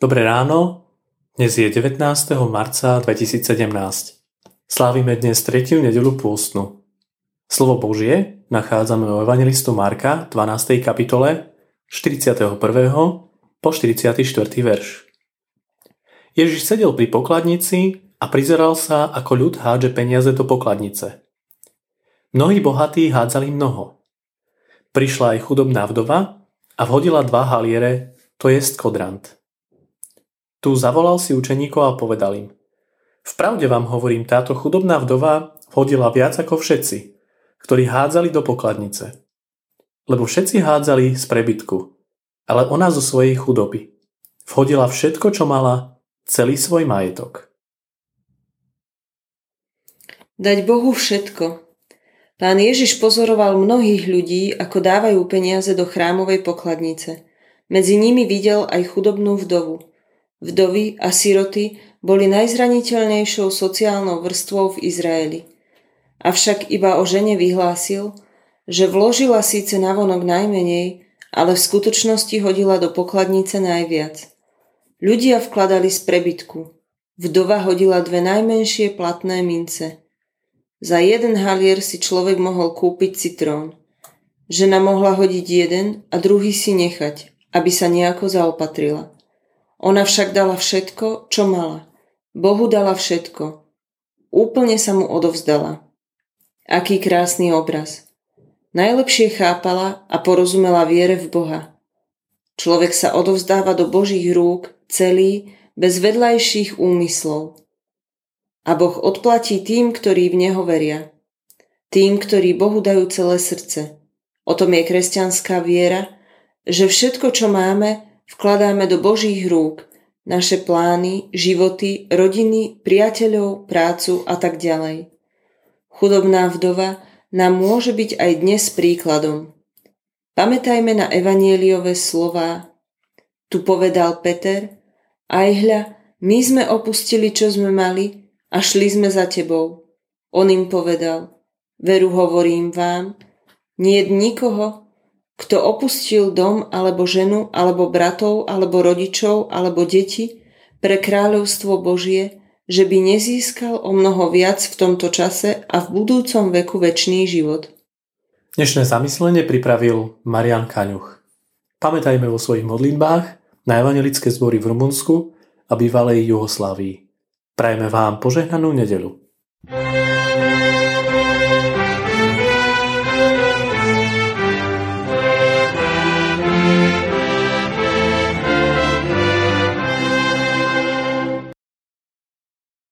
Dobré ráno, dnes je 19. marca 2017. Slávime dnes 3. nedeľu pôstnu. Slovo Božie nachádzame u evangelistu Marka, 12. kapitole, 41. po 44. verš. Ježiš sedel pri pokladnici a prizeral sa, ako ľud hádže peniaze do pokladnice. Mnohí bohatí hádzali mnoho. Prišla aj chudobná vdova a vhodila 2 haliere, to jest kodrant. Tu zavolal si učeníkov a povedal im: Vpravde vám hovorím, táto chudobná vdova vhodila viac ako všetci, ktorí hádzali do pokladnice. Lebo všetci hádzali z prebytku, ale ona zo svojej chudoby vhodila všetko, čo mala, celý svoj majetok. Dať Bohu všetko. Pán Ježiš pozoroval mnohých ľudí, ako dávajú peniaze do chrámovej pokladnice. Medzi nimi videl aj chudobnú vdovu. Vdovy a siroty boli najzraniteľnejšou sociálnou vrstvou v Izraeli. Avšak iba o žene vyhlásil, že vložila síce navonok najmenej, ale v skutočnosti hodila do pokladnice najviac. Ľudia vkladali z prebytku. Vdova hodila 2 najmenšie platné mince. Za 1 halier si človek mohol kúpiť citrón. Žena mohla hodiť 1 a druhý si nechať, aby sa nejako zaopatrila. Ona však dala všetko, čo mala. Bohu dala všetko. Úplne sa mu odovzdala. Aký krásny obraz. Najlepšie chápala a porozumela viere v Boha. Človek sa odovzdáva do Božích rúk celý, bez vedľajších úmyslov. A Boh odplatí tým, ktorí v Neho veria. Tým, ktorí Bohu dajú celé srdce. O tom je kresťanská viera, že všetko, čo máme, vkladáme do Božích rúk, naše plány, životy, rodiny, priateľov, prácu a tak ďalej. Chudobná vdova nám môže byť aj dnes príkladom. Pamätajme na evanjeliové slová. Tu povedal Peter: Aj hľa, my sme opustili, čo sme mali, a šli sme za tebou. On im povedal: Veru hovorím vám, niet nikoho, kto opustil dom, alebo ženu, alebo bratov, alebo rodičov, alebo deti pre kráľovstvo Božie, že by nezískal o mnoho viac v tomto čase a v budúcom veku večný život. Dnešné zamyslenie pripravil Marián Kaňuch. Pamätajme vo svojich modlitbách na evanjelické zbory v Rumunsku a bývalej Juhoslávii. Prajeme vám požehnanú nedeľu.